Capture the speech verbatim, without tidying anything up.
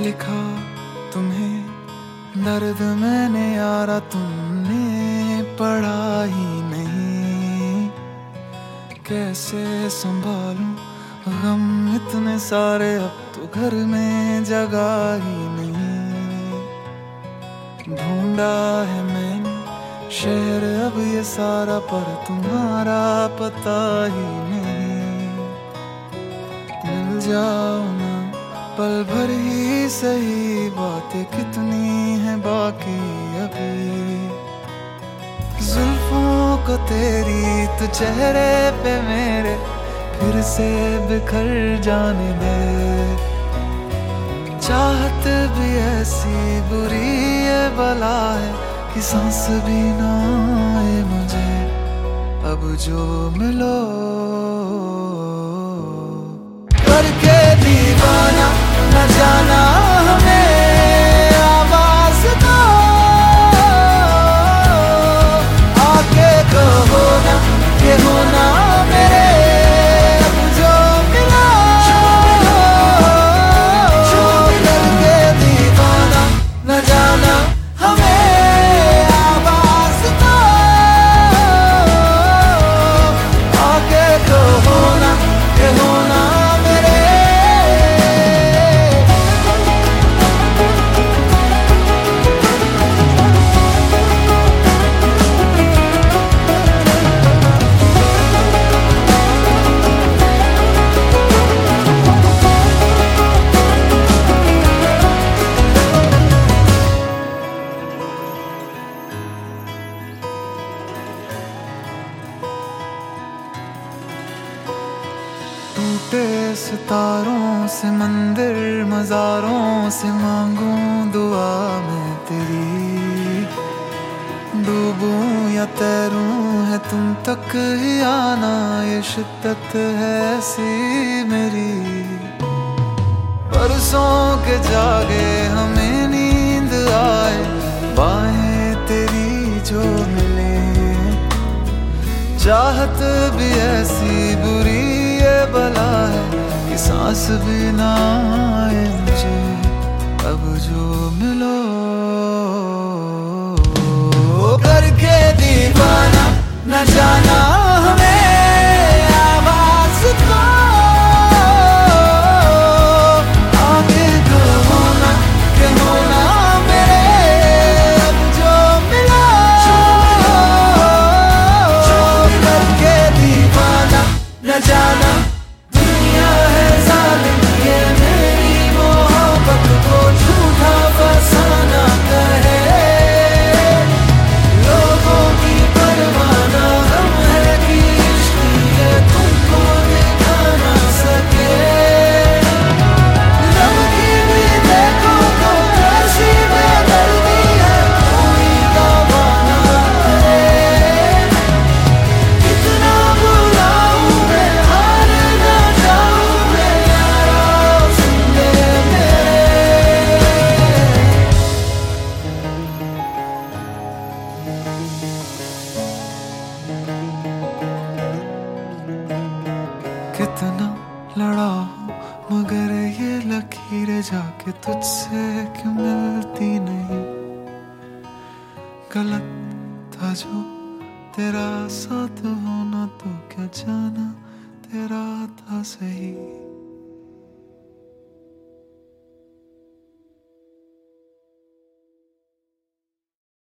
लिखा तुम्हें दर्द मैंने यारा तुमने पढ़ा ही नहीं। कैसे संभालूं गम इतने सारे, अब तो घर में जगह ही नहीं। ढूंढा है मैंने शहर अब ये सारा, पर तुम्हारा पता ही नहीं। मिल जाओ ना पल भर ही सही, बातें कितनी हैं बाकी अभी। जुल्फों को तेरी तो चेहरे पे मेरे फिर से बिखर जाने दे। चाहत भी ऐसी बुरी ये बला है कि सांस भी ना आए मुझे। अब जो मिलो करके दीवाना न जाना हमें आवाज दो। आके कहो ना ये होना मेरे, अब जो मिला करके दीवाना न जाना हमें आवाज दो। आके कहो ना ये होना टूटे सितारों से मंदिर मज़ारों से मांगूं दुआ मैं तेरी। डूबूं या तैरूं है तुम तक ही आना, ये शिद्दत है ऐसी मेरी। परसों के जागे हमें नींद आए, बाहें तेरी जो मिले। चाहत भी ऐसी बुरी ये बला है कि सांस भी ना आए मुझे। अब जो मिलो करके दीवाना न जाना हमें आवाज दो। आगे कहो ना कि होना मेरे, अब जो मिला करके दीवाना न जाना। दुनिया है जालिम ये मेरी मोहब्बत को झूठा फसाना कहे। लोगों की परवाना हम है कि इश्क ये तुमको दिखा ना सके। रब की भी देखो तो कैसी बेदर्दी है, कोई दावा ना करे। कितना बुलाऊं मैं हार ना जाऊं मैं, यारा सुन ले मेरे। कितना लड़ा हूं मगर ये लकीरें जाके तुझसे क्यों मिलती नहीं। गलत था जो तेरा साथ होना, तो क्या जाना तेरा था सही।